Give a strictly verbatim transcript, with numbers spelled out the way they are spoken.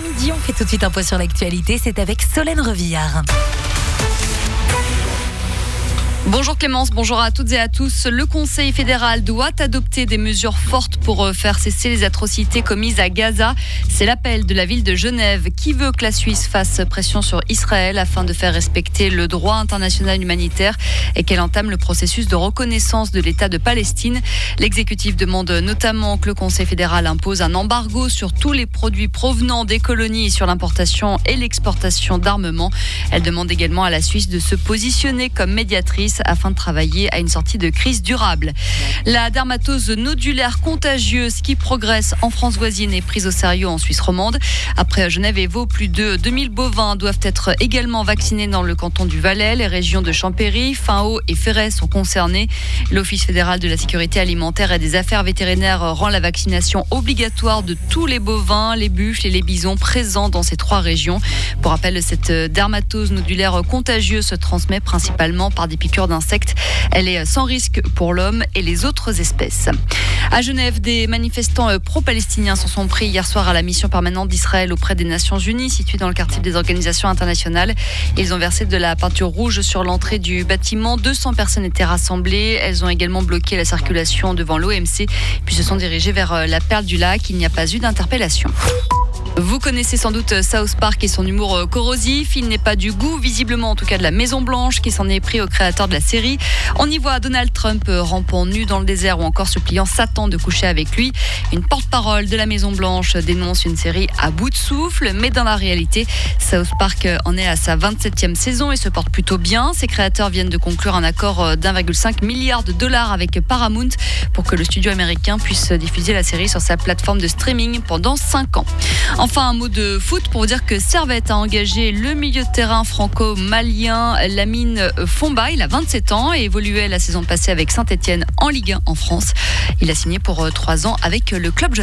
midi, on fait tout de suite un point sur l'actualité. C'est avec Solène Revillard. Bonjour Clémence, bonjour à toutes et à tous. Le Conseil fédéral doit adopter des mesures fortes pour faire cesser les atrocités commises à Gaza. C'est l'appel de la ville de Genève qui veut que la Suisse fasse pression sur Israël afin de faire respecter le droit international humanitaire et qu'elle entame le processus de reconnaissance de l'État de Palestine. L'exécutif demande notamment que le Conseil fédéral impose un embargo sur tous les produits provenant des colonies et sur l'importation et l'exportation d'armements. Elle demande également à la Suisse de se positionner comme médiatrice afin de travailler à une sortie de crise durable. La dermatose nodulaire contagieuse qui progresse en France voisine est prise au sérieux en Suisse romande. Après Genève et Vaud, plus de deux mille bovins doivent être également vaccinés dans le canton du Valais. Les régions de Champéry, Fain-Haut et Ferret sont concernées. L'Office fédéral de la sécurité alimentaire et des affaires vétérinaires rend la vaccination obligatoire de tous les bovins, les buffles et les bisons présents dans ces trois régions. Pour rappel, cette dermatose nodulaire contagieuse se transmet principalement par des piqûres d'insectes. Elle est sans risque pour l'homme et les autres espèces. À Genève, des manifestants pro-palestiniens s'en sont pris hier soir à la mission permanente d'Israël auprès des Nations Unies, située dans le quartier des organisations internationales. Ils ont versé de la peinture rouge sur l'entrée du bâtiment. deux cents personnes étaient rassemblées. Elles ont également bloqué la circulation devant l'O M C, puis se sont dirigées vers la Perle du Lac. Il n'y a pas eu d'interpellation. Vous connaissez sans doute South Park et son humour corrosif. Il n'est pas du goût, visiblement en tout cas, de la Maison Blanche qui s'en est pris au créateur de la série. On y voit Donald Trump rampant nu dans le désert ou encore suppliant Satan de coucher avec lui. Une porte-parole de la Maison Blanche dénonce une série à bout de souffle, mais dans la réalité, South Park en est à sa vingt-septième saison et se porte plutôt bien. Ses créateurs viennent de conclure un accord d'un virgule cinq milliard de dollars avec Paramount pour que le studio américain puisse diffuser la série sur sa plateforme de streaming pendant cinq ans. Enfin, un mot de foot pour vous dire que Servette a engagé le milieu de terrain franco-malien Lamine Fomba. Il a vingt-sept ans et évoluait la saison passée avec Saint-Etienne en Ligue un en France. Il a signé pour trois ans avec le club.